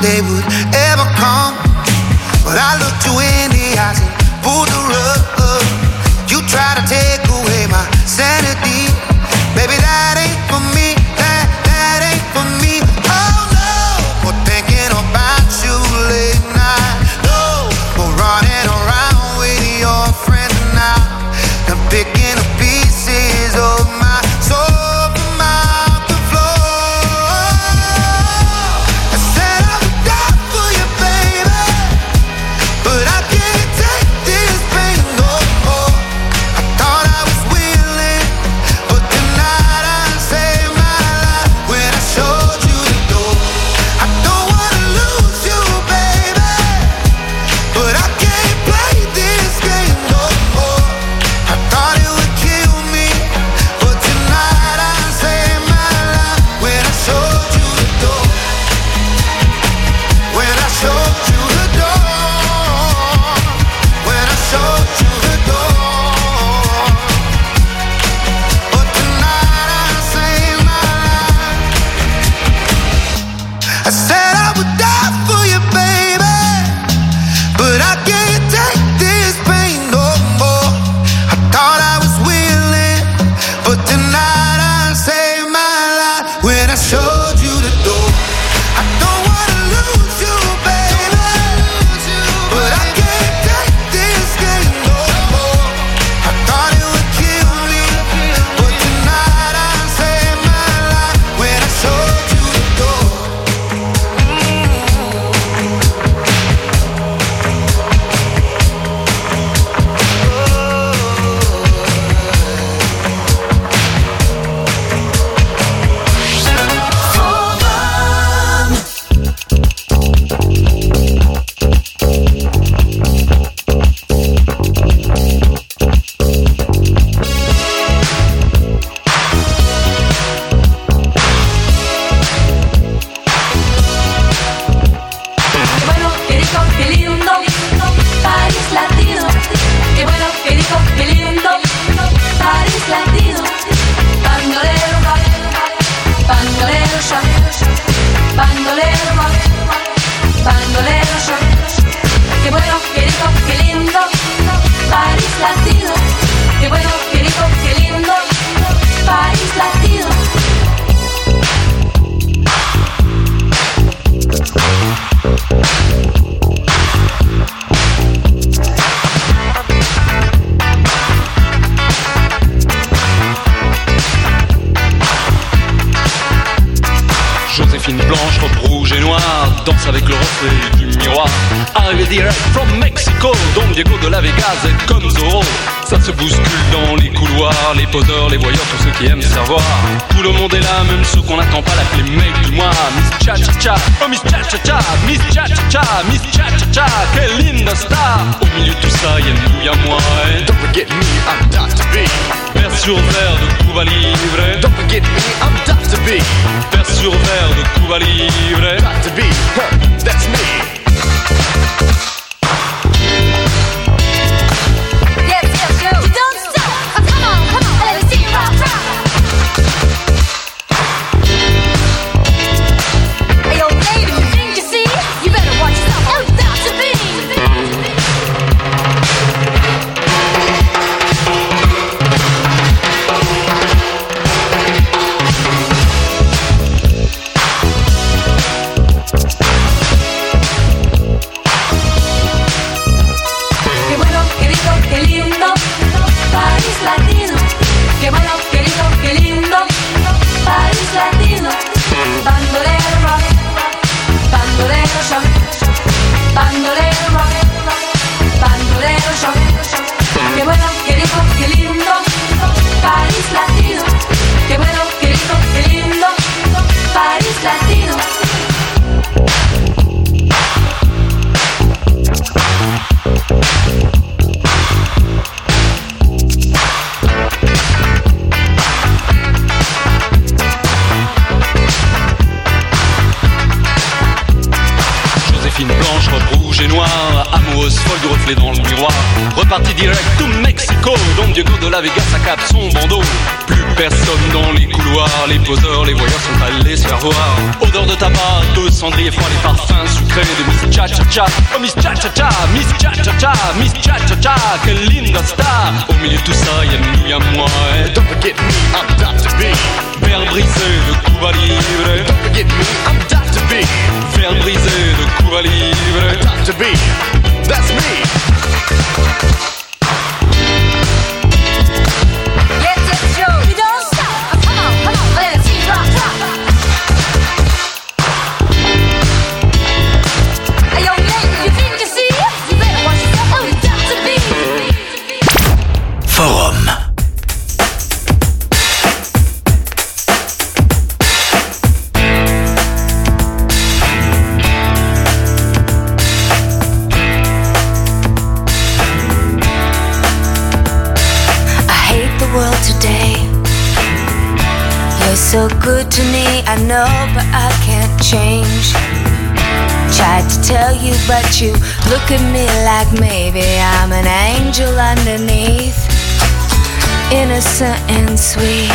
they would ever come. But I looked you in the eyes and pulled the rug. You try to take away my sanity. Baby, that ain't for me, that ain't for me. Oh no, for thinking about you late night. No, for running around with your friends now. And picking up pieces of my soul from out the floor. I said I would die for you, baby, but I can't take this pain no more. I thought I was willing, but tonight I saved my life when I showed you the door. I don't wanna lose you, baby, but I can't play this game no more. I thought it would kill me, but tonight I saved my life when I showed you the door. When I showed you the door. When I showed you the door. But tonight I saved my life. I said I would die for you, baby, but I can't take this pain no more. I thought I was willing, but tonight I saved my life when I showed you the door. I don't wanna lose you, baby, but I can't take this game no more. I thought it would kill me, but tonight I saved my life when I showed you the door. Joséphine blanche, robe rouge et noire, danse avec le reflet du miroir. Arrivé direct from Mexico, Don Diego de la Vegas est comme Zorro. Ça se bouscule dans les couloirs, les poseurs, les voyeurs, tous ceux qui aiment se faire voir. Tout le monde est là, même ceux qu'on n'attend pas, l'appeler mec du mois. Miss Cha-Cha-Cha, oh Miss Cha-Cha-Cha, Miss Cha-Cha-Cha, Miss Cha-Cha-Cha, quelle linda star. Au milieu de tout ça, y'a nous, y'a moi. Don't forget me, I'm Dr. B. Vers sur verre de Cuba Libre. Don't forget me, I'm Dr. B. Vers sur verre de Cuba Libre. Dr. B, that's me. Amoureuse folle du reflet dans le miroir. parti direct to Mexico. Don Diego de la Vega s'accapte son bandeau. Plus personne dans les couloirs, les poseurs, les voyeurs sont allés se faire voir. Odeur de tabac, de cendrier froid, les parfums sucrés de Miss Cha-Cha-Cha. Oh Miss Cha-Cha-Cha, Miss Cha-Cha-Cha, Miss Cha-Cha-Cha, quelle linda star. Au milieu de tout ça, y'a nous, y'a moi. Don't forget me, I'm Dr. B. Fer brisé de Cuba Libre. Don't forget me, I'm Dr. B. Fer brisé de Cuba Libre. Dr. B, that's me. Forum. So good to me, I know, but I can't change. Tried to tell you, but you look at me like maybe I'm an angel underneath, innocent and sweet.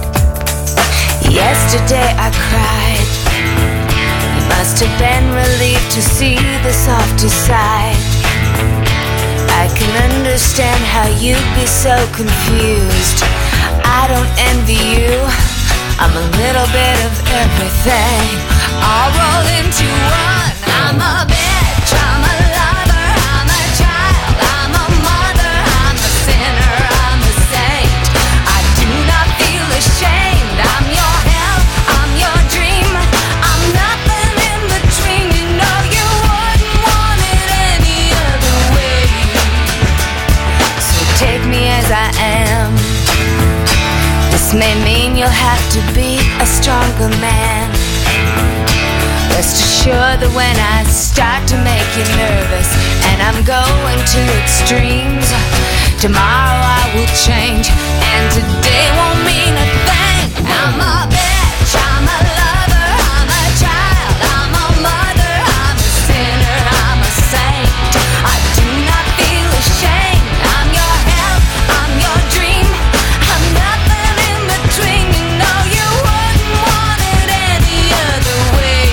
Yesterday I cried. You must have been relieved to see the softer side. I can understand how you'd be so confused. I don't envy you. I'm a little bit of everything, all rolled into one. I'm a bitch, I'm a lover, I'm a child, I'm a mother, I'm a sinner, I'm a saint. I do not feel ashamed. I'm your hell, I'm your dream. I'm nothing in between. You know you wouldn't want it any other way. So take me as I am. This may mean you'll have to be a stronger man. Rest assured that when I start to make you nervous and I'm going to extremes, tomorrow I will change and today won't mean a thing. I'm a bitch, I'm a lover, I'm a child, I'm a mother, I'm a sinner, I'm a saint. I do not feel ashamed. I'm your hell, I'm your dream. I'm nothing in between. You know you wouldn't want it any other way.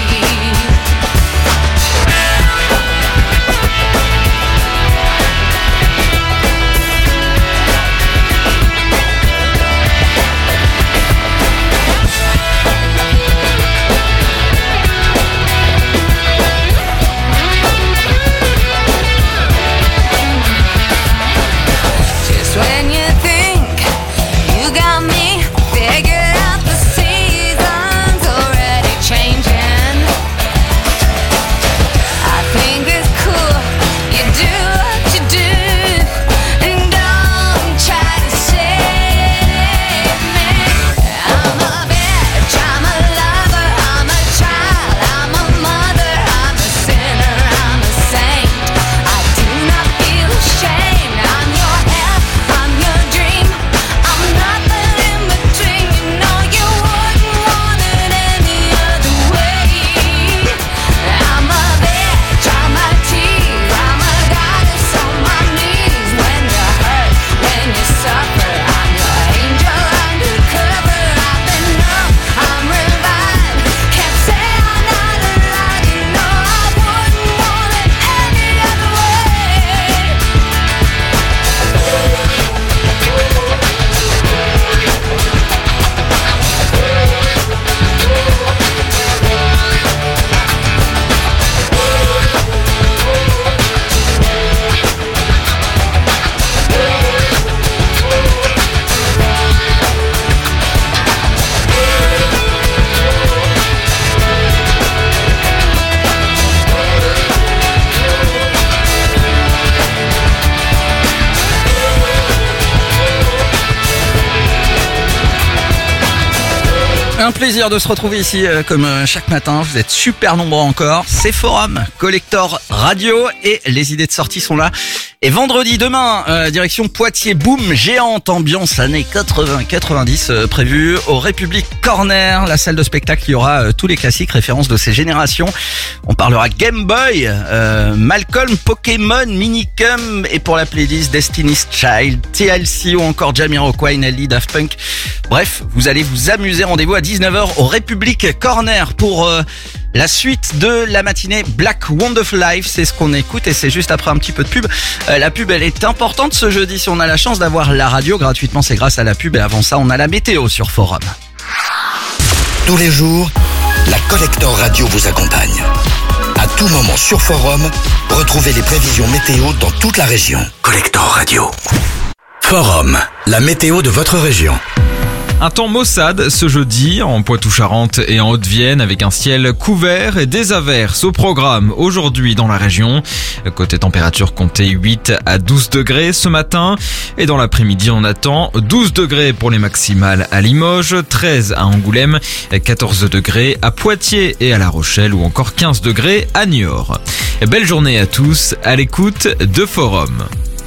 un plaisir de se retrouver ici comme chaque matin. Vous êtes super nombreux encore. C'est Forum, Collector Radio et les idées de sortie sont là. Et vendredi, demain, direction Poitiers, boom, géante, ambiance années 80-90 prévue au République Corner, la salle de spectacle. Il y aura tous les classiques, références de ces générations. On parlera Game Boy, Malcolm, Pokémon, Minicum et pour la playlist Destiny's Child, TLC ou encore Jamiroquai, Nelly, Daft Punk. Bref, vous allez vous amuser. Rendez-vous à 19h au République Corner pour la suite de la matinée Black Wonderful Life. C'est ce qu'on écoute et c'est juste après un petit peu de pub. La pub, elle est importante ce jeudi. Si on a la chance d'avoir la radio gratuitement, c'est grâce à la pub. Et avant ça, on a la météo sur Forum. Tous les jours, la Collector Radio vous accompagne. À tout moment sur Forum, retrouvez les prévisions météo dans toute la région. Collector Radio. Forum, la météo de votre région. Un temps maussade ce jeudi en Poitou-Charentes et en Haute-Vienne avec un ciel couvert et des averses au programme aujourd'hui dans la région. Côté température, comptez 8 à 12 degrés ce matin et dans l'après-midi on attend 12 degrés pour les maximales à Limoges, 13 à Angoulême, 14 degrés à Poitiers et à La Rochelle ou encore 15 degrés à Niort. Belle journée à tous à l'écoute de Forum.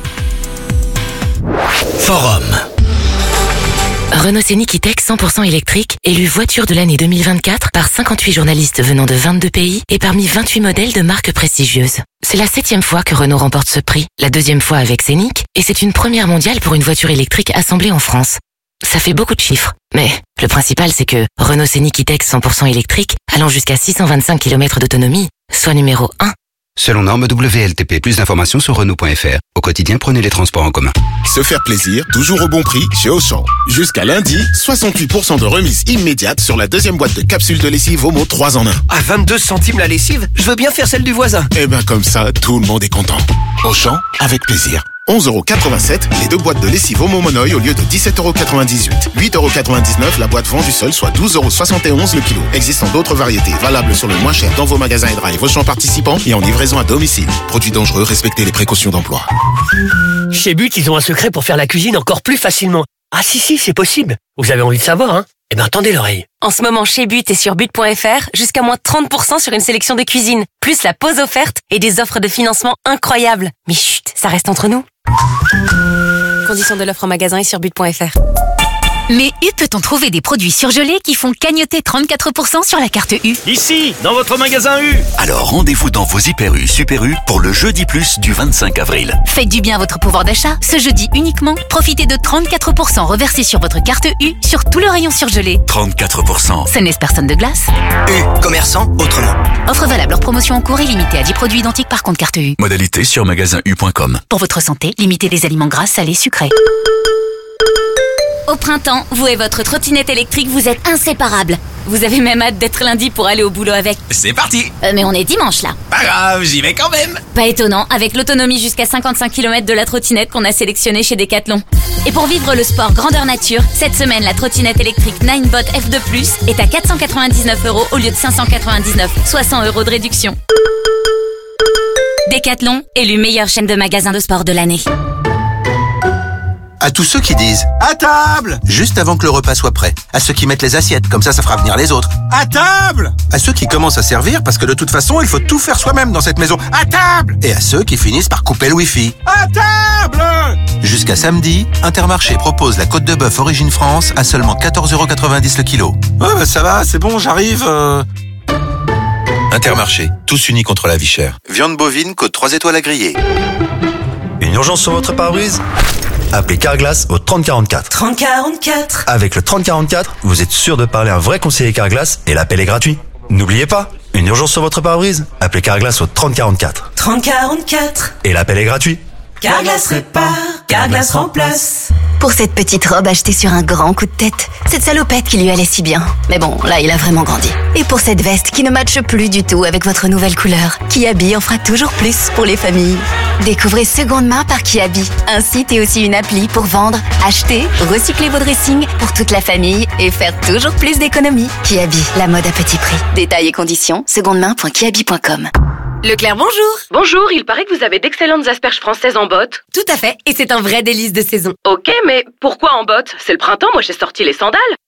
Forum. Renault Scénic E-Tech 100% électrique, élu voiture de l'année 2024 par 58 journalistes venant de 22 pays et parmi 28 modèles de marques prestigieuses. C'est la 7e fois que Renault remporte ce prix, la 2e fois avec Scénic, et c'est une première mondiale pour une voiture électrique assemblée en France. Ça fait beaucoup de chiffres, mais le principal c'est que Renault Scénic E-Tech 100% électrique, allant jusqu'à 625 km d'autonomie, soit numéro 1. Selon norme WLTP, plus d'informations sur Renault.fr. Au quotidien, prenez les transports en commun. Se faire plaisir, toujours au bon prix chez Auchan. Jusqu'à lundi, 68% de remise immédiate sur la deuxième boîte de capsules de lessive Omo 3 en 1. À 22 centimes la lessive, je veux bien faire celle du voisin. Et ben comme ça, tout le monde est content. Auchan, avec plaisir. 11,87€ les deux boîtes de lessive Omo Monoï au lieu de 17,98€. 8,99€ la boîte vendue seule, soit 12,71€ le kilo. Existant d'autres variétés valables sur le moins cher dans vos magasins et drive Auchan participants et en livraison à domicile. Produits dangereux, respectez les précautions d'emploi. Chez But, ils ont un secret pour faire la cuisine encore plus facilement. Ah si, c'est possible. Vous avez envie de savoir, hein? Eh ben, tendez l'oreille. En ce moment, chez But et sur but.fr, jusqu'à moins 30% sur une sélection de cuisine. Plus la pause offerte et des offres de financement incroyables. Mais chut, ça reste entre nous. Conditions de l'offre en magasin et sur but.fr. Mais U peut-on trouver des produits surgelés qui font cagnotter 34% sur la carte U? Ici, dans votre magasin U. Alors rendez-vous dans vos Hyper U, Super U pour le jeudi plus du 25 avril. Faites du bien à votre pouvoir d'achat. Ce jeudi uniquement, profitez de 34% reversés sur votre carte U sur tout le rayon surgelé. 34%. Ce n'est personne de glace. U, commerçant autrement. Offre valable hors promotion en cours et limitée à 10 produits identiques par compte carte U. Modalité sur magasin-u.com. Pour votre santé, limitez les aliments gras, salés, sucrés. Au printemps, vous et votre trottinette électrique, vous êtes inséparables. Vous avez même hâte d'être lundi pour aller au boulot avec. C'est parti. Mais on est dimanche là. Pas grave, j'y vais quand même. Pas étonnant, avec l'autonomie jusqu'à 55 km de la trottinette qu'on a sélectionnée chez Decathlon. Et pour vivre le sport grandeur nature, cette semaine, la trottinette électrique Ninebot F2+, est à 499€ au lieu de 599, soit 100€ de réduction. Decathlon, élu meilleure chaîne de magasins de sport de l'année. À tous ceux qui disent « À table !» juste avant que le repas soit prêt. À ceux qui mettent les assiettes, comme ça fera venir les autres. « À table !» À ceux qui commencent à servir, parce que de toute façon, il faut tout faire soi-même dans cette maison. « À table !» Et à ceux qui finissent par couper le wifi. « À table !» Jusqu'à samedi, Intermarché propose la côte de bœuf Origine France à seulement 14,90€ le kilo. « Ouais, bah ça va, c'est bon, j'arrive. Intermarché, tous unis contre la vie chère. Viande bovine, côte 3 étoiles à griller. Une urgence sur votre pare-brise ? Appelez Carglass au 3044. 3044. Avec le 3044, vous êtes sûr de parler à un vrai conseiller Carglass et l'appel est gratuit. N'oubliez pas, une urgence sur votre pare-brise ? Appelez Carglass au 3044. 3044. Et l'appel est gratuit. Carglass répare, Carglass remplace. Pour cette petite robe achetée sur un grand coup de tête, cette salopette qui lui allait si bien. Mais bon, là, il a vraiment grandi. Et pour cette veste qui ne matche plus du tout avec votre nouvelle couleur, Kiabi en fera toujours plus pour les familles. Découvrez Seconde Main par Kiabi, un site et aussi une appli pour vendre, acheter, recycler vos dressings pour toute la famille et faire toujours plus d'économies. Kiabi, la mode à petit prix. Détails et conditions, secondemain.kiabi.com. Leclerc, bonjour. Bonjour, il paraît que vous avez d'excellentes asperges françaises en botte. Tout à fait, et c'est un vrai délice de saison. Ok, mais pourquoi en botte? C'est le printemps, moi j'ai sorti les sandales.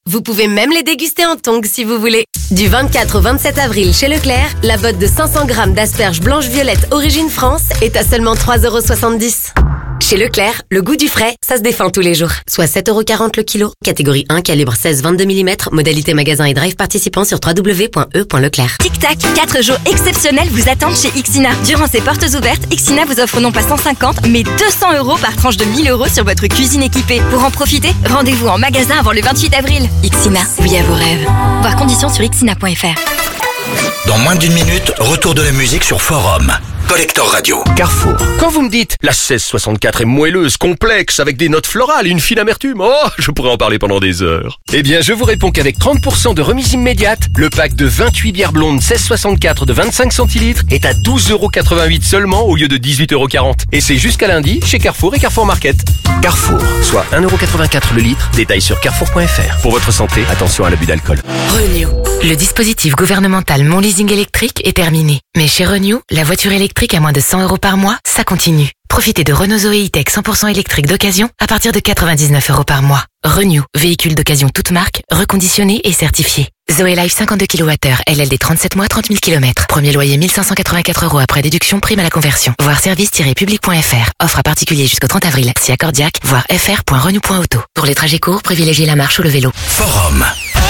Vous pouvez même les déguster en tongs si vous voulez. Du 24 au 27 avril chez Leclerc, la botte de 500 grammes d'asperges blanches-violettes origine France est à seulement 3,70 €. Chez Leclerc, le goût du frais, ça se défend tous les jours. Soit 7,40 € le kilo. Catégorie 1, calibre 16-22 mm. Modalité magasin et drive participant sur www.e.leclerc. Tic-tac, 4 jours exceptionnels vous attendent chez Ixina. Durant ces portes ouvertes, Ixina vous offre non pas 150, mais 200 € par tranche de 1 000 € sur votre cuisine équipée. Pour en profiter, rendez-vous en magasin avant le 28 avril. Ixina, oui à vos rêves. Voir conditions sur ixina.fr. Dans moins d'une minute, retour de la musique sur Forum. Collector Radio. Carrefour. Quand vous me dites la 1664 est moelleuse, complexe, avec des notes florales et une fine amertume, oh, je pourrais en parler pendant des heures. Eh bien, je vous réponds qu'avec 30% de remise immédiate, le pack de 28 bières blondes 1664 de 25 centilitres est à 12,88 € seulement au lieu de 18,40 €. Et c'est jusqu'à lundi chez Carrefour et Carrefour Market. Carrefour, soit 1,84 € le litre. Détails sur carrefour.fr. Pour votre santé, attention à l'abus d'alcool. Renew. Le dispositif gouvernemental Mon Leasing électrique est terminé. Mais chez Renew, la voiture électrique à moins de 100 € par mois, ça continue. Profitez de Renault Zoé E-Tech 100% électrique d'occasion à partir de 99 € par mois. Renew, véhicule d'occasion toute marque, reconditionné et certifié. Zoé Life 52 kWh, LLD 37 mois, 30 000 km. Premier loyer 1584 € après déduction, prime à la conversion. Voir service-public.fr. Offre à particulier jusqu'au 30 avril. Si accordiaque, voir fr.renew.auto. Pour les trajets courts, privilégiez la marche ou le vélo. Forum.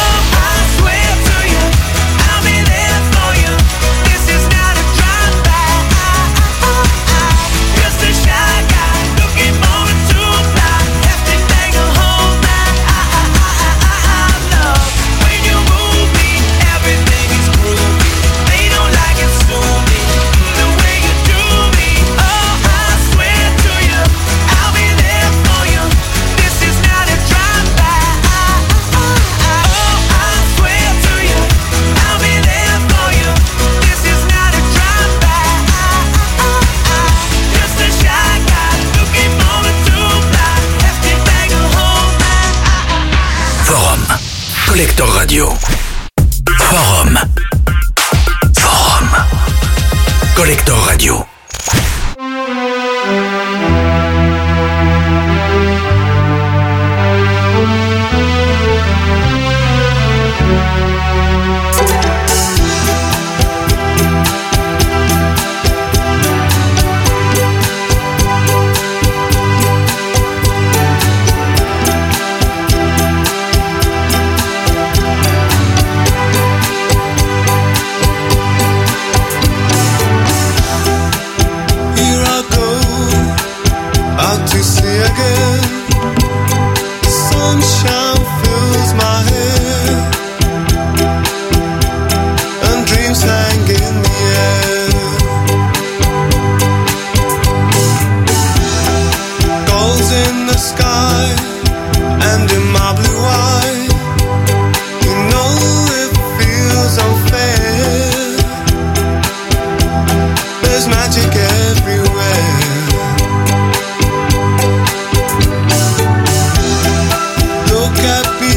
Collector Radio. Forum. Forum. Collector Radio. Look at me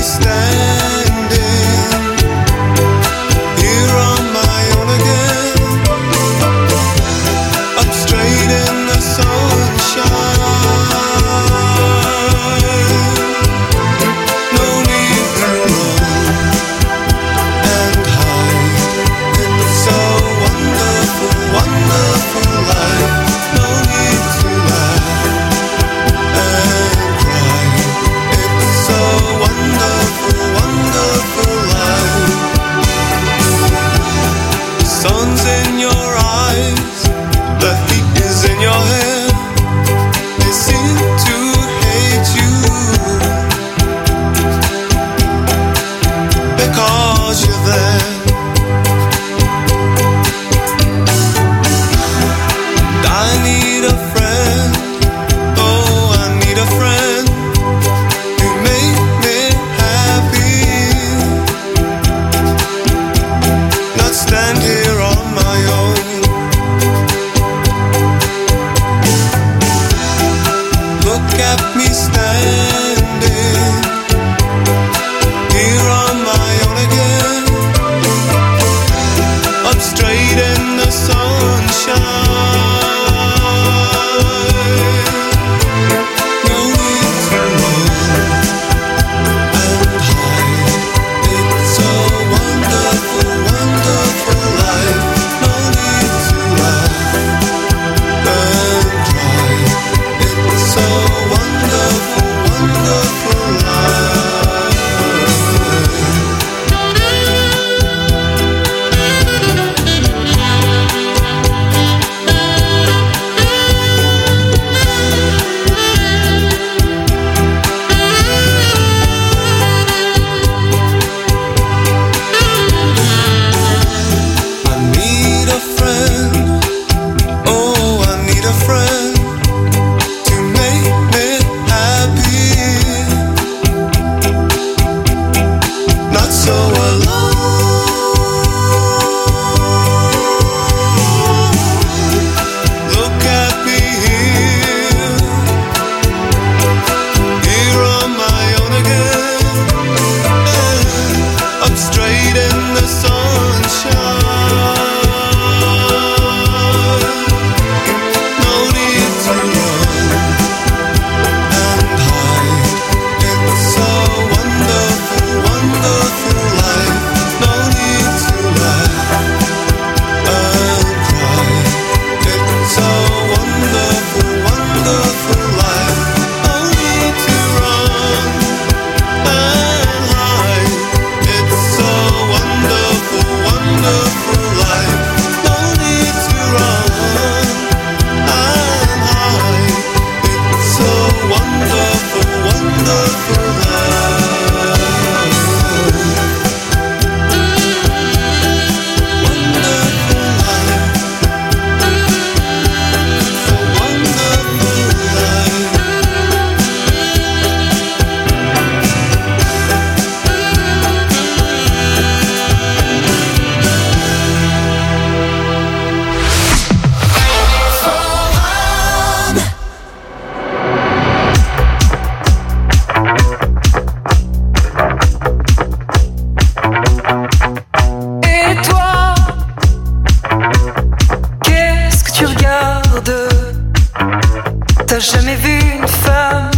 T'as jamais vu une femme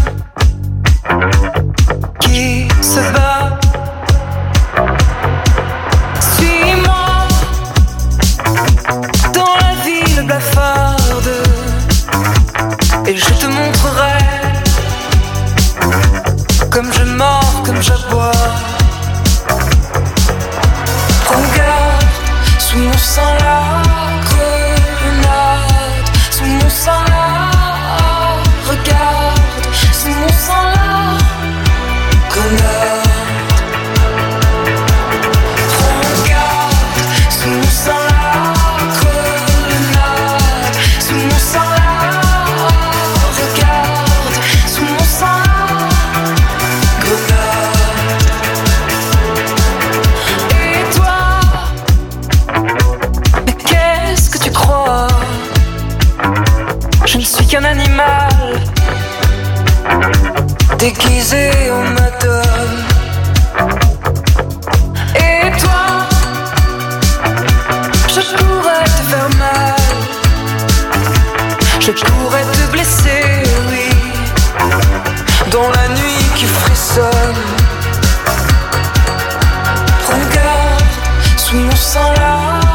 qui se bat? Suis-moi dans la ville blafarde et je te montrerai comme je mords, comme j'aboie. Regarde sous mon sang la grenade, sous mon sang la. Regarde sous mon sang la grenade. Regarde sous mon sang la grenade, sous mon sang la. Regarde sous mon sang la grenade. Et toi, mais qu'est-ce que tu crois? Je ne suis qu'un animal déguisé en madone. Et toi, je pourrais te faire mal, je pourrais te blesser, oui, dans la nuit qui frissonne. Regarde sous mon sang la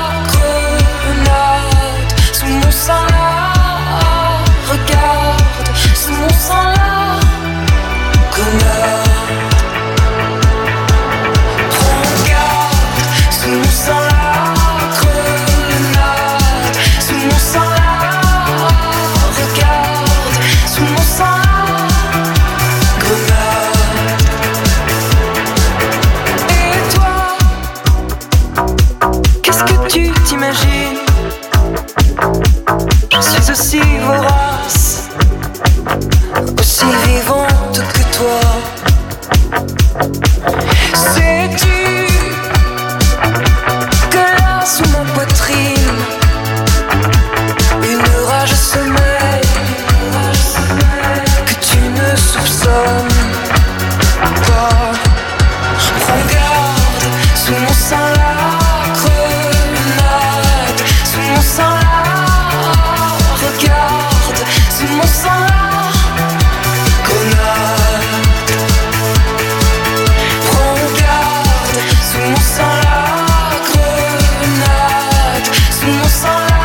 grenade, sous mon sang la. Regarde sous mon sang la grenade. Regarde sous mon sang la grenade, sous mon sang la. Regarde sous mon sang la grenade. Et toi, qu'est-ce que tu t'imagines? Je suis aussi vorace, aussi vivante que toi. Sais-tu que là sous ma poitrine une rage sommeille que tu ne soupçonnes pas? Regarde sous mon sang la grenade, sous mon sang la. Regarde sous mon sang la grenade. Regarde sous mon sang la grenade, sous mon sang la.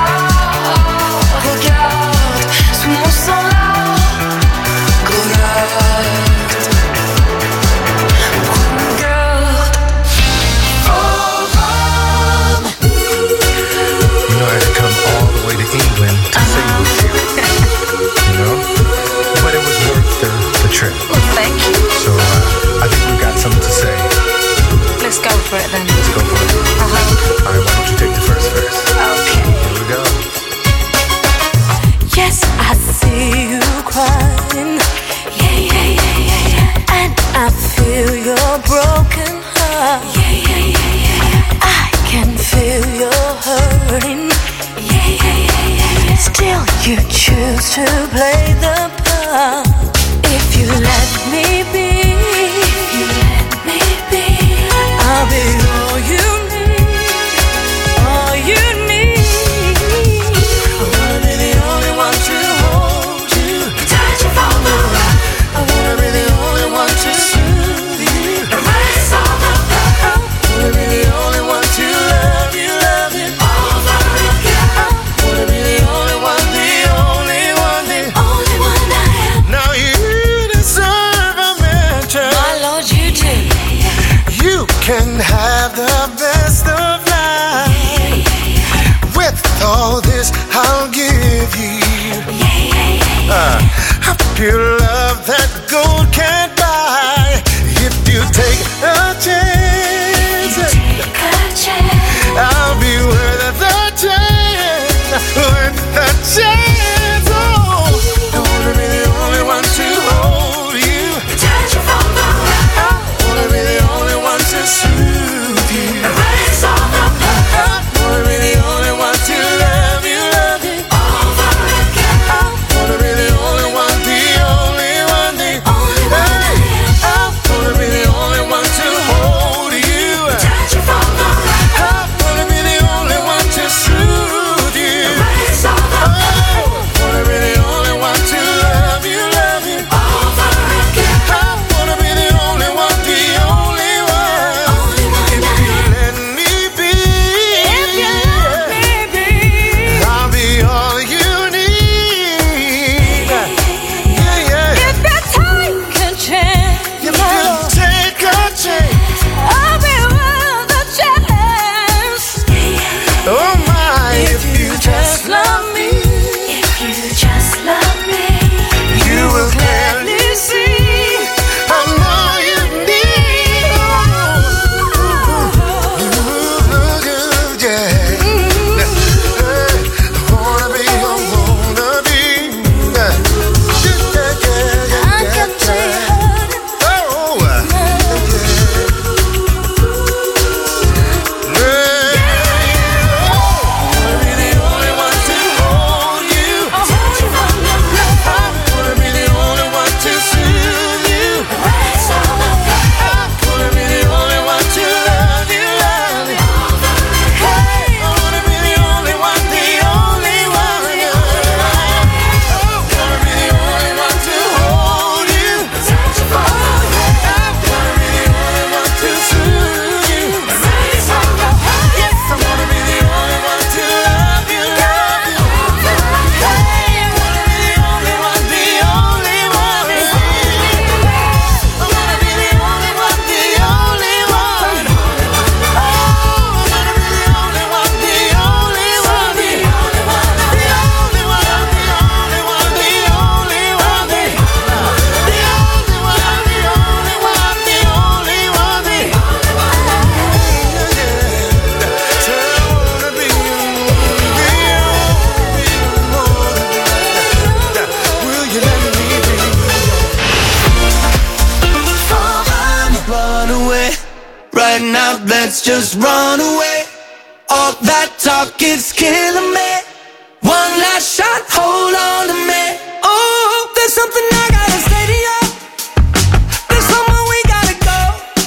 Regarde sous mon sang la grenade. Regarde. You know I had to come all the way to England to sing with you. You know? But it was worth the trip. Well, thank you. So I think we've got something to say. Let's go for it then. Let's go for it. All right, why don't you take the first verse? Okay. Here we go. Yes, I see you crying. Yeah, yeah, yeah, yeah, yeah. And I feel your broken heart. Yeah, yeah, yeah, yeah, yeah. I can feel your hurting. Yeah, yeah, yeah, yeah, yeah. Still you choose to play the part. If you let me be, if you let me be, I'll be all you need, all you need. I wanna be the only one to hold you, touch you from the rock. I wanna be the only one to soothe you, erase all the blood. I wanna be the only one to love you over again. I wanna be the only one, the only one, the only one I am. Now you deserve a mention. My Lord, you do. You can have the best of life. With all this I'll give you. A pure love that gold can't buy. Right now, let's just run away. All that talk is killing me. One last shot, hold on to me. Oh, there's something I gotta say to you. There's somewhere we gotta go.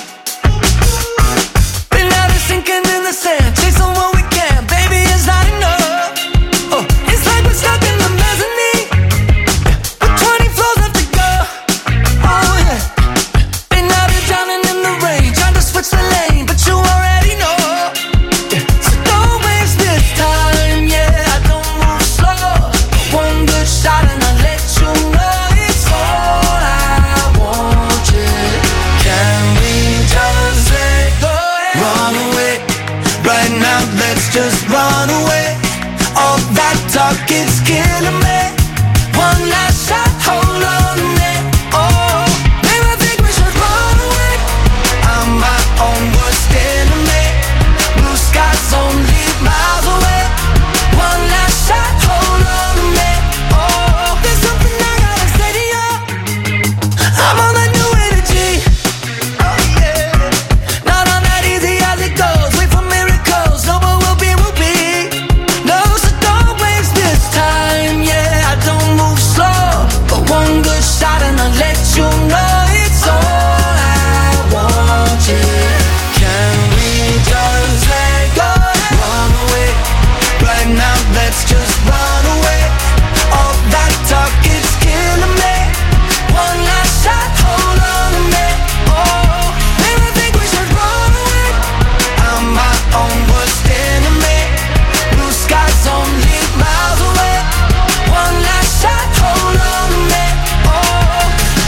Been out here sinking in the sand, chasing what we can. Baby, it's not enough. Oh, it's like we're stuck in the mezzanine with 20 floors left to go. Oh yeah. Been out here drowning in the rain, trying to switch the lane, but you already know. So don't waste this time, yeah. I don't move slow. One good shot and I'll let you know it's all I want, yeah. Can we just let go? Run away. Right now, let's just run away. All that talk is killing me. One last shot, hold on to me. Oh, baby, I think we should run away. I'm my own worst enemy. Blue skies only miles away. One last shot, hold on to me. Oh, there's something I gotta say to you. I'm on that new energy. Oh yeah. Not on that easy as it goes. Wait for miracles. No, but we'll be. No, so don't waste this time. Yeah, I don't move slow. But one good shot and I'll let you know it's all I want, yeah. Can we just let go? Run away. Right now, let's just run away. All that talk is killing me. One last shot, hold on to me. Oh, maybe I think we should run away. I'm my own worst enemy. Blue skies only miles away. One last shot, hold on to me. Oh.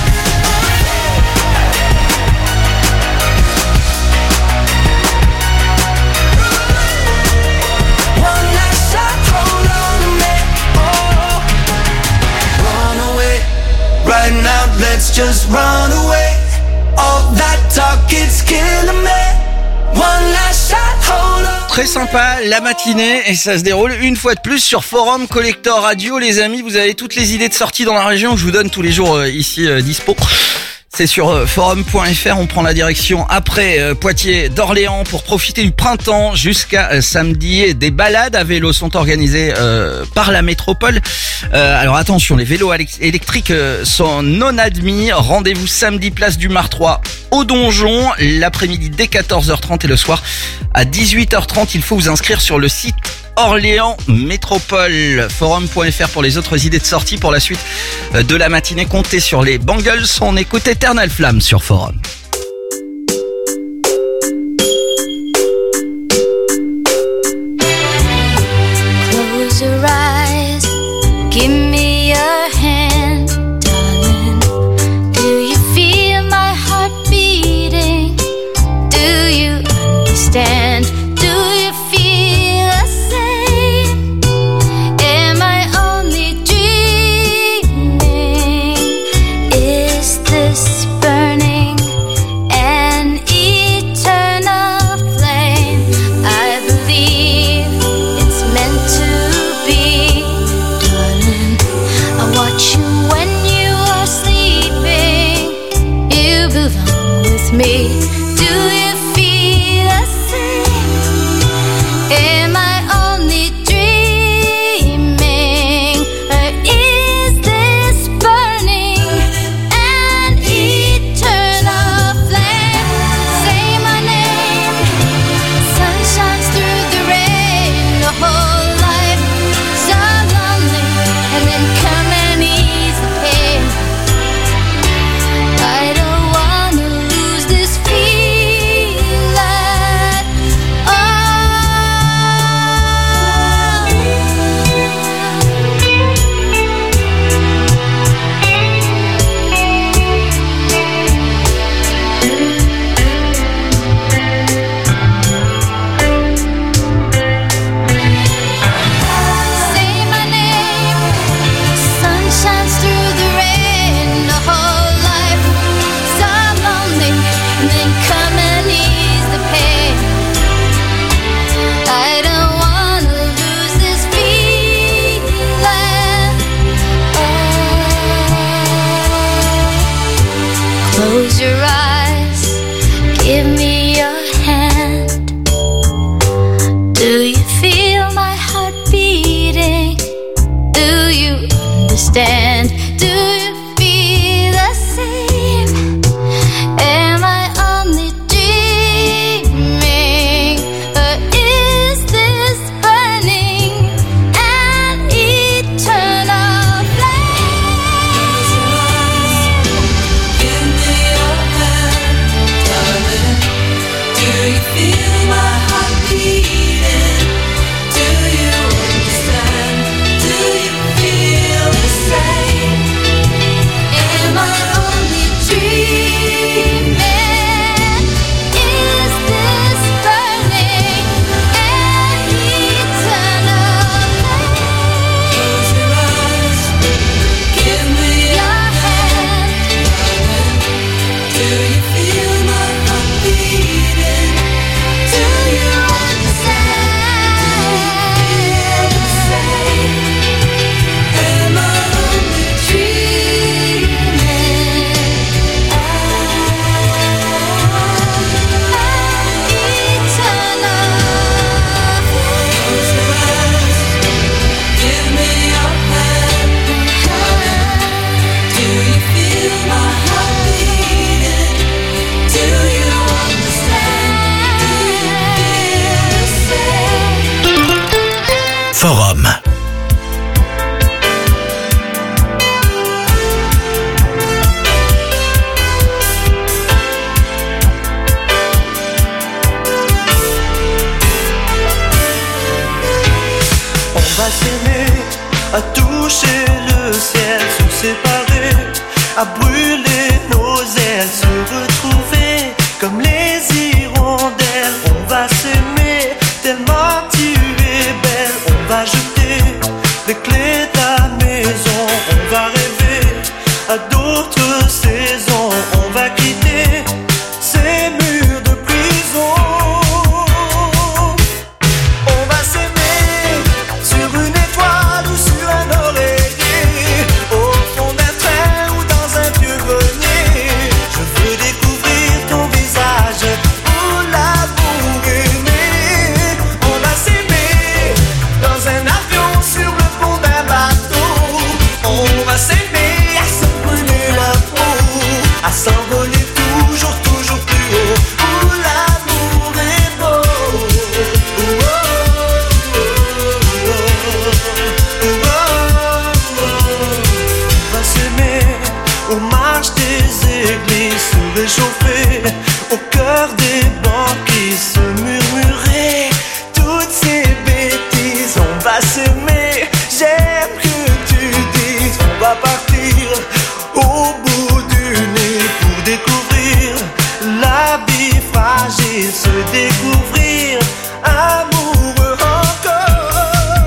One last shot, hold on to me. Oh. Run away. Right now, let's just run away. All that talk is killing me. One last shot, hold on. Très sympa la matinée et ça se déroule une fois de plus sur Forum Collector Radio. Les amis, vous avez toutes les idées de sortie dans la région que je vous donne tous les jours ici dispo. C'est sur forum.fr, on prend la direction après Poitiers d'Orléans pour profiter du printemps jusqu'à samedi. Des balades à vélo sont organisées par la métropole. Alors attention, les vélos électriques sont non admis. Rendez-vous samedi place du Martroi au Donjon, l'après-midi dès 14h30 et le soir à 18h30. Il faut vous inscrire sur le site Orléans Métropole. Forum.fr pour les autres idées de sortie pour la suite de la matinée. Comptez sur les Bangles. On écoute Eternal Flamme sur Forum. Close your eyes, give me your hand, darling. Do you feel my heart beating? Do you understand? Do you feel the same? Am I only dreaming? Is this burning an eternal flame? I believe it's meant to be, darling. I watch you when you are sleeping. You belong with me. Do you feel the same? Am I only dreaming? Or is this burning an eternal flame? Say my name. Sun shines through the rain. The whole life so lonely, and then come and ease the pain. I don't wanna lose this feeling. Oh. Say my name. Sun shines through the rain. The whole life so lonely, and then come and ease the pain. I don't wanna lose this feeling. Oh. Close your eyes, give me your hand. Forum. On va s'aimer, à toucher le ciel, se séparer, à brûler nos ailes, se retrouver comme les hirondelles. On va s'aimer tellement tu es belle. On va jeter les clés de la maison. On va rêver à d'autres saisons. On va quitter ces murs de prison. On va s'aimer sur une étoile ou sur un oreiller, au fond d'un train ou dans un vieux grenier. Je veux découvrir ton visage où l'amour est né. On va s'aimer dans un avion sur le pont d'un bateau. On va s'aimer à se brûler la peau, à s'envoler toujours, toujours plus haut, où l'amour est beau. On va s'aimer aux marches des églises, se réchauffer au cœur des banquises, se murmurer toutes ces bêtises. On va s'aimer, j'aime que tu dises. On va partir au bout du nez pour découvrir la vie fragile, se découvrir amoureux encore.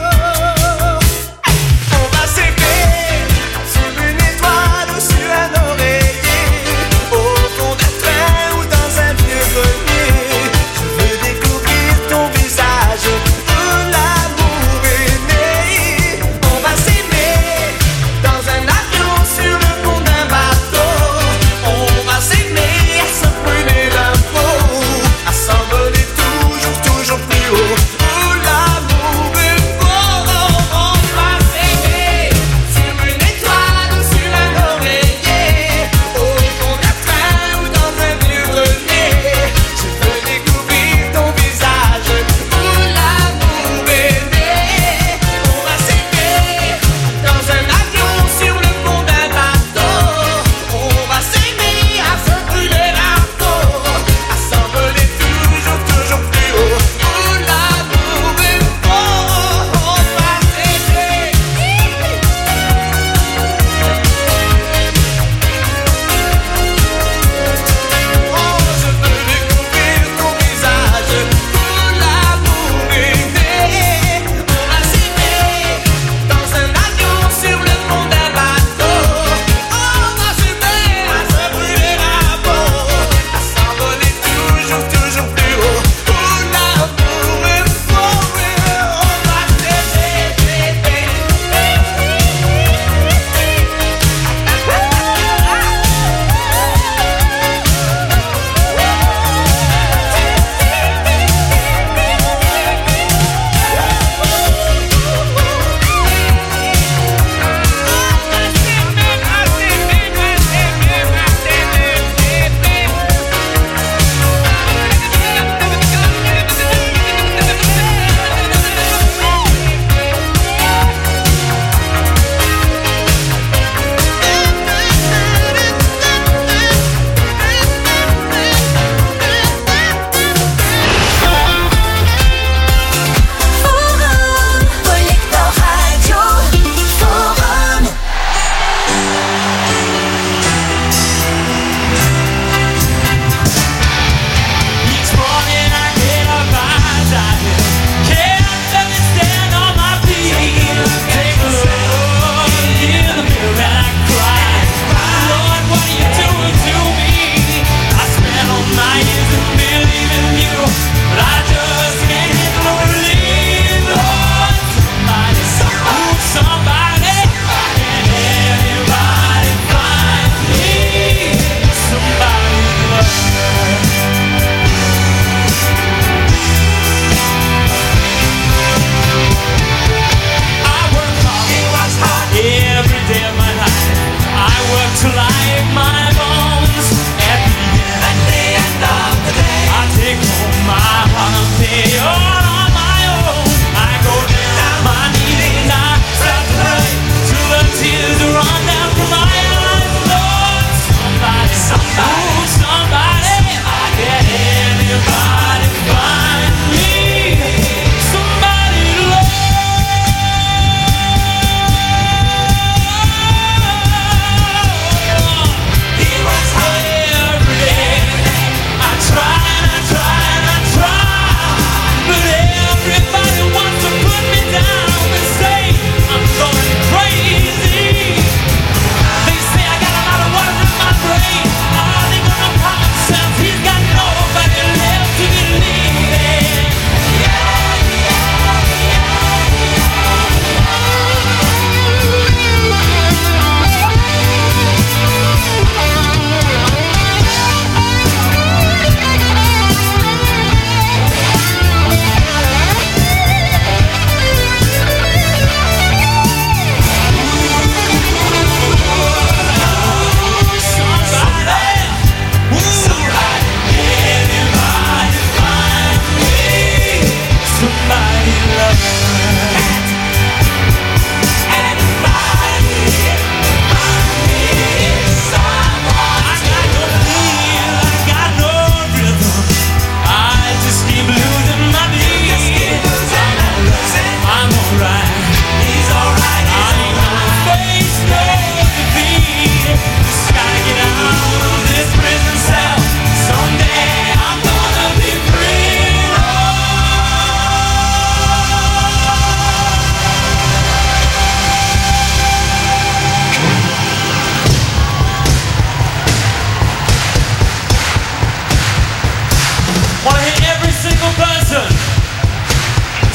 On va s'aimer sur une étoile ou sur un oreiller, au fond d'un train ou dans un vieux grenier. Je veux découvrir ton visage où l'amour est né. On va s'aimer dans un avion sur le pont d'un bateau. On va s'aimer à se brûler la peau, à s'envoler tout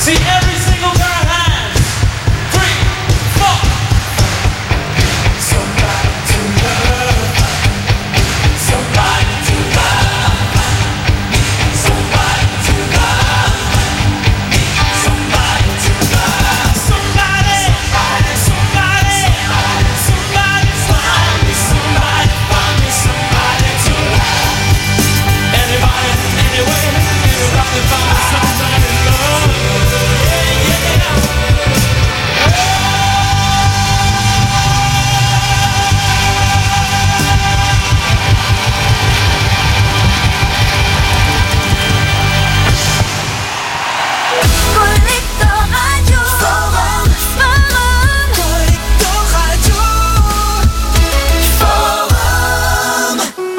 See, every single girl has 3, 4. Somebody to love. Somebody to love. Somebody to love. Somebody to love. Somebody. Somebody. Somebody. Somebody. Somebody. Somebody. Somebody. Somebody to love. Anybody, anywhere, everybody find somebody to love. Collector Radio. Forum. Collector Radio. Forum.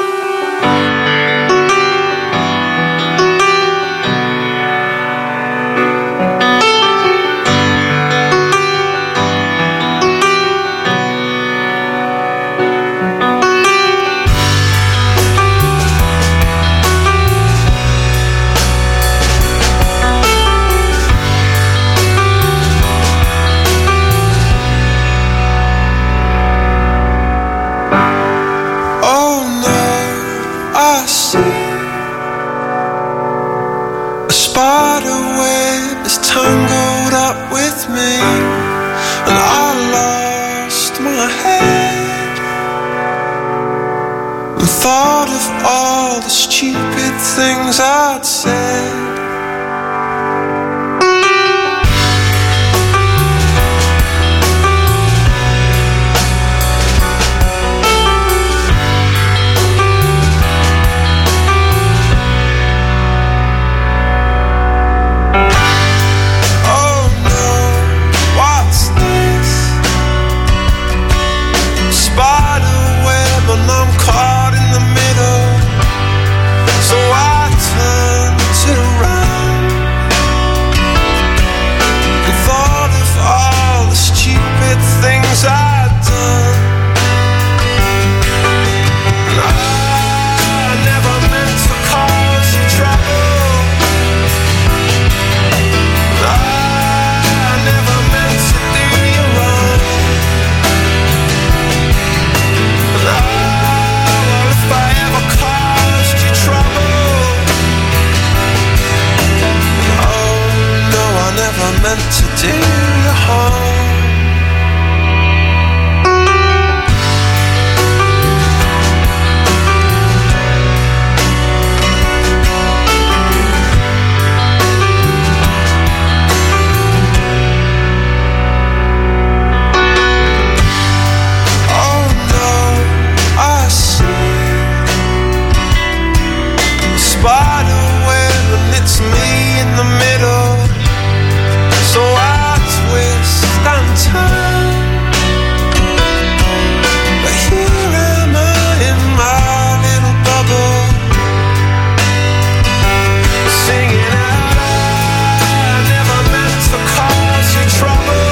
Oh no, I see a spider web is tangled up with me, and I lost my head and thought of all the stupid things I'd said. Oh no, what's this? Spider web and I'm caught in the middle. So I turned it around and thought of all the stupid things I'd done. And I never meant to cause you trouble. I never meant to do you wrong. Well, if I ever caused you trouble, oh no, I never meant to do you harm. Oh no, I see a spider web and it's me in the middle. So I twist and turn, but here am I in my little bubble, singing out, I never meant to cause you trouble.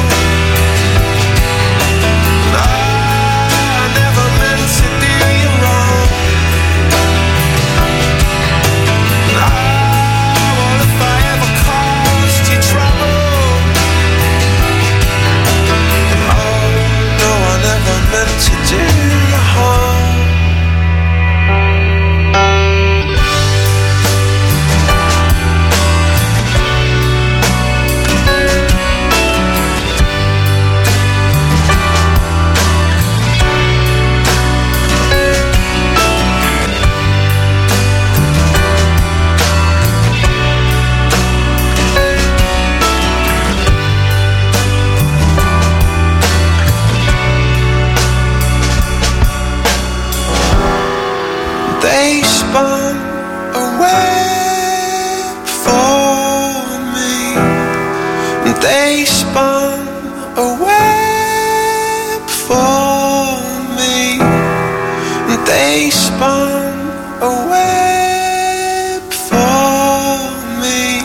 I never meant to do you wrong. Well, if I ever caused you trouble, oh no, I never meant to do you harm. They spun a web for me. They spun a web for me. They spun a web for me.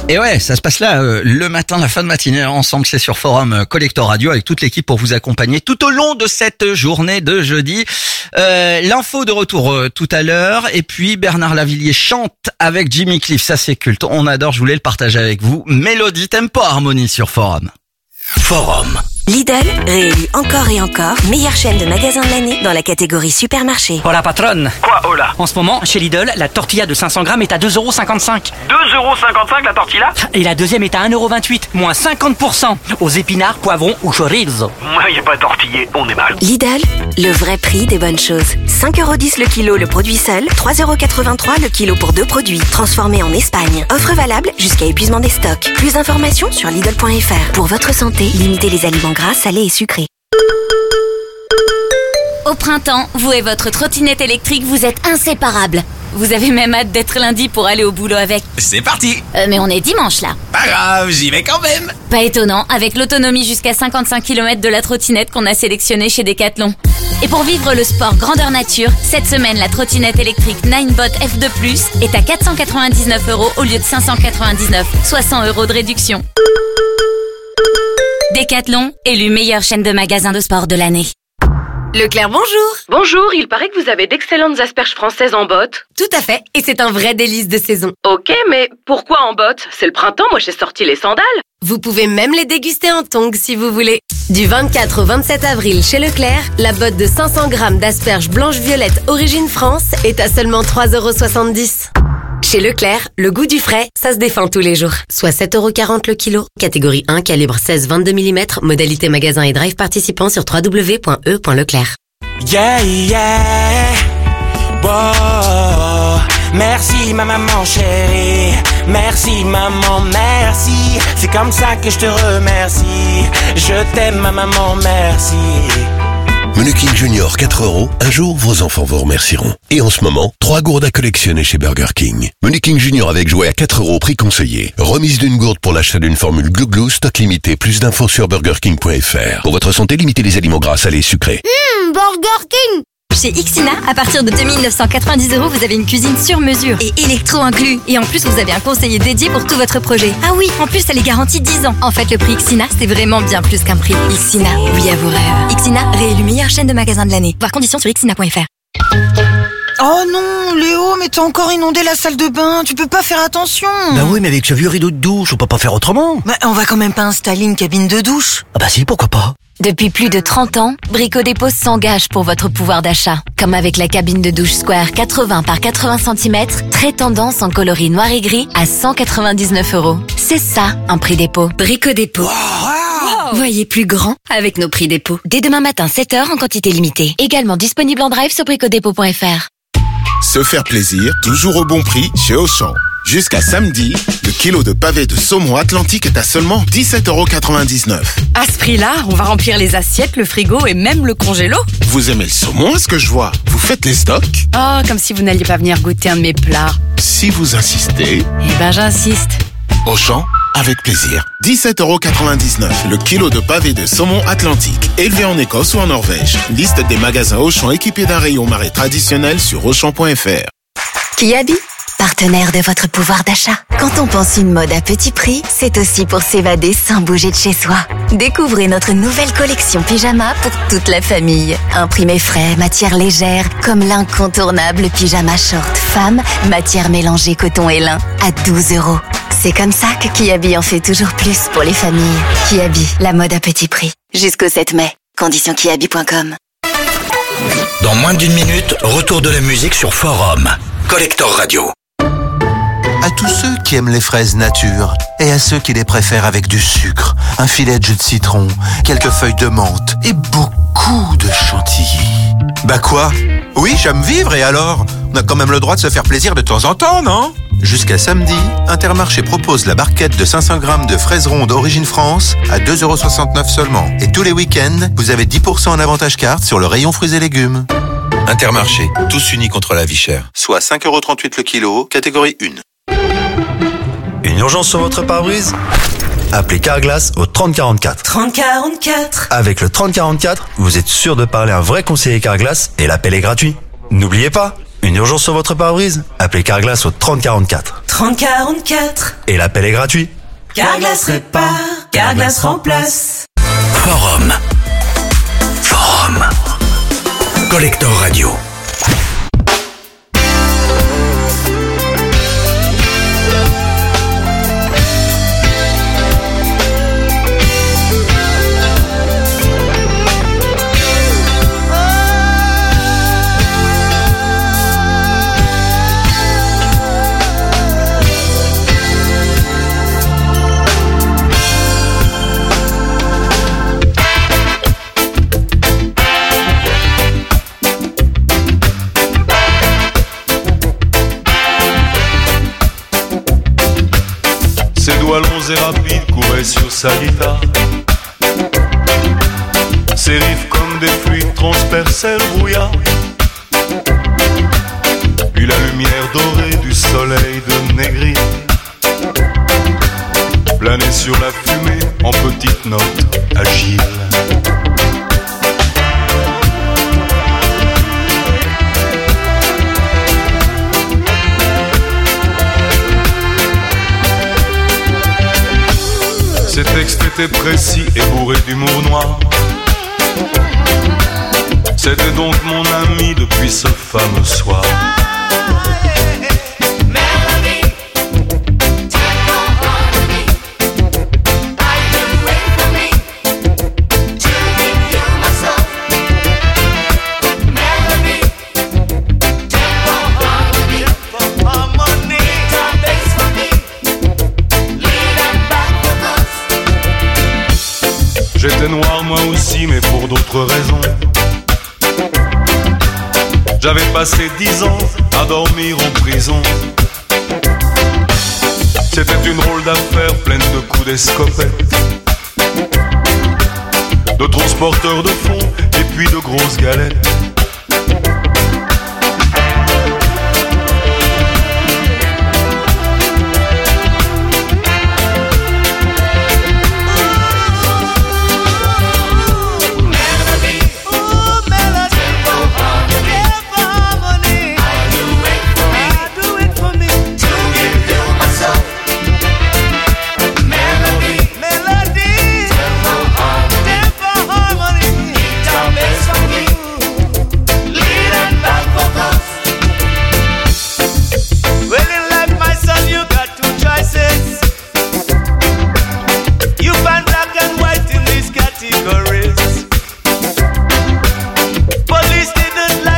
Et ouais, ça se passe là le matin, la fin de matinée. Ensemble, c'est sur Forum Collector Radio avec toute l'équipe pour vous accompagner tout au long de cette journée de jeudi. L'info de retour tout à l'heure. Et puis Bernard Lavilliers chante avec Jimmy Cliff. Ça, c'est culte. On adore, je voulais le partager avec vous. Mélodie, Tempo, Harmonie sur Forum. Forum. Lidl, réélu encore et encore, meilleure chaîne de magasins de l'année dans la catégorie supermarché. Oh la patronne. Quoi, oh là? En ce moment, chez Lidl, la tortilla de 500 grammes est à 2,55 €. 2,55 € la tortilla? Et la deuxième est à 1,28 €, moins 50%, aux épinards, poivrons ou chorizo. Moi, y a pas tortillé, on est mal. Lidl, le vrai prix des bonnes choses. 5,10 € le kilo le produit seul, 3,83 € le kilo pour 2 produits, transformés en Espagne. Offre valable jusqu'à épuisement des stocks. Plus d'informations sur Lidl.fr. Pour votre santé, limitez les aliments gras, salés et sucrés. Au printemps, vous et votre trottinette électrique, vous êtes inséparables. Vous avez même hâte d'être lundi pour aller au boulot avec. C'est parti. Mais on est dimanche là. Pas grave, j'y vais quand même. Pas étonnant, avec l'autonomie jusqu'à 55 km de la trottinette qu'on a sélectionnée chez Decathlon. Et pour vivre le sport grandeur nature, cette semaine, la trottinette électrique Ninebot F2+, est à 499 € au lieu de 599, soit 100 € de réduction. Decathlon, élu meilleure chaîne de magasins de sport de l'année. Leclerc, bonjour. Bonjour, il paraît que vous avez d'excellentes asperges françaises en bottes. Tout à fait, et c'est un vrai délice de saison. Ok, mais pourquoi en bottes? C'est le printemps, moi j'ai sorti les sandales. Vous pouvez même les déguster en tongs si vous voulez. Du 24 au 27 avril chez Leclerc, la botte de 500 grammes d'asperges blanches-violettes origine France est à seulement 3,70 €. Chez Leclerc, le goût du frais, ça se défend tous les jours. Soit 7,40 € le kilo. Catégorie 1, calibre 16-22 mm. Modalité magasin et drive participant sur www.e.leclerc. Yeah, yeah. Wow. Merci ma maman chérie. Merci maman, merci. C'est comme ça que je te remercie. Je t'aime ma maman, merci. Menu King Junior 4 €, un jour vos enfants vous remercieront. Et en ce moment, 3 gourdes à collectionner chez Burger King. Menu King Junior avec jouet à 4 €, prix conseillé. Remise d'une gourde pour l'achat d'une formule Glouglou, stock limité. Plus d'infos sur burgerking.fr. Pour votre santé, limitez les aliments gras, salés et sucrés. Burger King. Chez Xina, à partir de 2990 €, vous avez une cuisine sur mesure et électro inclus. Et en plus, vous avez un conseiller dédié pour tout votre projet. Ah oui, en plus, elle est garantie 10 ans. En fait, le prix Xina, c'est vraiment bien plus qu'un prix. Xina, oui à vos rêves. Xina, réélu meilleure chaîne de magasins de l'année. Voir conditions sur xina.fr. Oh non, Léo, mais t'as encore inondé la salle de bain, tu peux pas faire attention. Bah oui, mais avec ce vieux rideau de douche, on peut pas faire autrement. Bah, on va quand même pas installer une cabine de douche. Ah bah si, pourquoi pas. Depuis plus de 30 ans, Brico Dépôt s'engage pour votre pouvoir d'achat. Comme avec la cabine de douche Square 80 par 80 cm, très tendance en coloris noir et gris à 199 €. C'est ça, un prix dépôt. Brico Dépôt. Wow. Voyez plus grand avec nos prix dépôt. Dès demain matin, 7 h en quantité limitée. Également disponible en drive sur bricodépôt.fr. Se faire plaisir, toujours au bon prix chez Auchan. Jusqu'à samedi, le kilo de pavé de saumon Atlantique est à seulement 17,99 €. À ce prix-là, on va remplir les assiettes, le frigo et même le congélo. Vous aimez le saumon, est-ce que je vois? Vous faites les stocks? Oh, comme si vous n'alliez pas venir goûter un de mes plats. Si vous insistez... Eh ben, j'insiste. Auchan, avec plaisir. 17,99 € le kilo de pavé de saumon Atlantique, élevé en Écosse ou en Norvège. Liste des magasins Auchan équipés d'un rayon marée traditionnel sur Auchan.fr. Kiabi, partenaire de votre pouvoir d'achat. Quand on pense une mode à petit prix, c'est aussi pour s'évader sans bouger de chez soi. Découvrez notre nouvelle collection pyjama pour toute la famille. Imprimé frais, matière légère, comme l'incontournable pyjama short femme, matière mélangée coton et lin, à 12 €. C'est comme ça que Kiabi en fait toujours plus pour les familles. Kiabi, la mode à petit prix. Jusqu'au 7 mai. Conditions kiabi.com. Dans moins d'une minute, retour de la musique sur Forum. Collector Radio. À tous ceux qui aiment les fraises nature et à ceux qui les préfèrent avec du sucre, un filet de jus de citron, quelques feuilles de menthe et beaucoup de chantilly. Bah quoi? Oui, j'aime vivre et alors? On a quand même le droit de se faire plaisir de temps en temps, non? Jusqu'à samedi, Intermarché propose la barquette de 500 grammes de fraises rondes Origine France à 2,69 € seulement. Et tous les week-ends, vous avez 10% en avantage carte sur le rayon fruits et légumes. Intermarché, tous unis contre la vie chère. Soit 5,38 € le kilo, catégorie 1. Une urgence sur votre pare-brise? Appelez Carglass au 3044. 3044. Avec le 3044, vous êtes sûr de parler à un vrai conseiller Carglass et l'appel est gratuit. N'oubliez pas, Une urgence sur votre pare-brise? Appelez Carglass au 3044. 3044. Et l'appel est gratuit. Carglass répare, Carglass remplace. Forum. Collector Radio. Ses doigts longs et rapides couraient sur sa guitare. Ses riffs comme des fluides transperçaient le brouillard. Puis la lumière dorée du soleil de Négri planait sur la fumée en petites notes agiles. Ses textes étaient précis et bourrés d'humour noir. C'était donc mon ami depuis ce fameux soir. J'étais noir moi aussi, mais pour d'autres raisons. J'avais passé 10 ans à dormir en prison. C'était une drôle d'affaire pleine de coups d'escopette, de transporteurs de fonds et puis de grosses galettes.